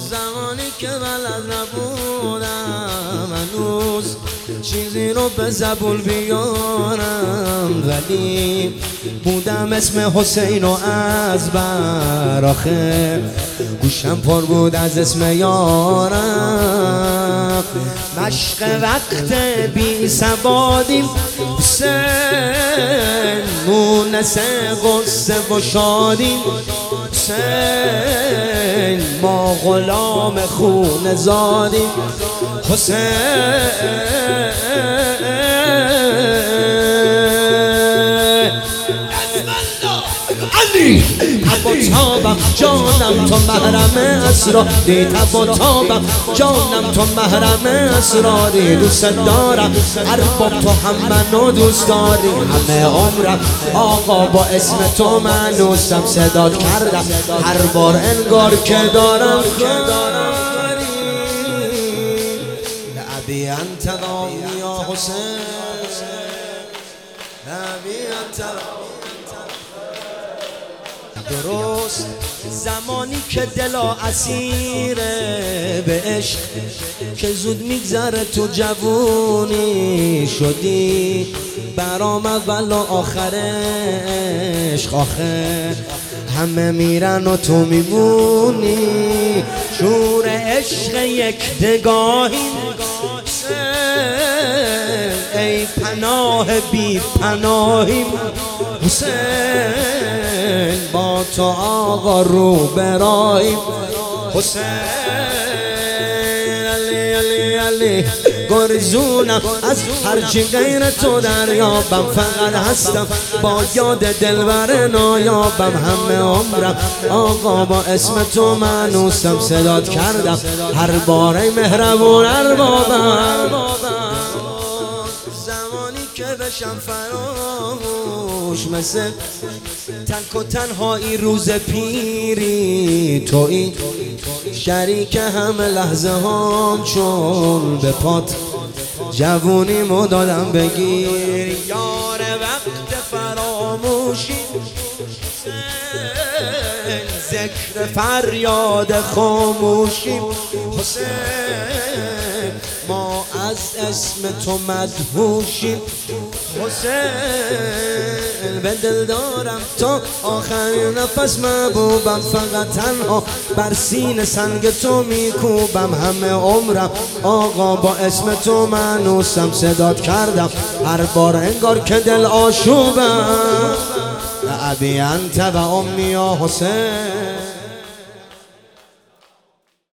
زمانی که بلد نبودم هنوز چیزی رو به زبون بیارم، ولی بودم اسم حسین و از بر آخه گوشم پر بود از اسم یارم. مشق وقت بی سوادیم حسین، مونس غصه و شادیم حسین، ما غلام خون زادیم حسین. تب و تابم جانم تو محرم اسراری، تب و تابم جانم تو محرم اسراری، دوست دارم ارباب تو هم منو دوست داری. همه عمرم آقا با اسم تو منوسم، صدات کردم هر بار انگار که دارم کاری. لعبی انت یا حسین، لعبی انت. درست زمانی که دلا اسیره به عشق که زود میگذره تو جوونی شدی برام اول و آخر عشق. آخه همه میرن و تو میمونی، شور عشق یک نگاهی ای پناه بی پناهی حسین، با تو آقا رو براییم حسین. علی علی علی گرزونم از هرچی غیر تو دریابم، فقط هستم با یاد دلبر نایابم. همه عمرم آقا با اسم تو منوسم، صدات کردم هر باره مهربون اربابم. زمانی که بشم فراموش مثل تک و تنهایی روز پیری، تویی شریک همه لحظه هام، چون به پات جوونیمو دادم بگیر. یار وقت فراموشی ذکر فریاد خاموشی حسین، ما از اسم تو مدهوشیم حسین. به دل دارم تا آخرین نفس محبوبم، فقط تنها بر سینه سنگ تو میکوبم. همه عمرم آقا با اسم تو منوسم، صدات کردم هر بار انگار که دل آشوبم. ابی انت و امی یا حسین.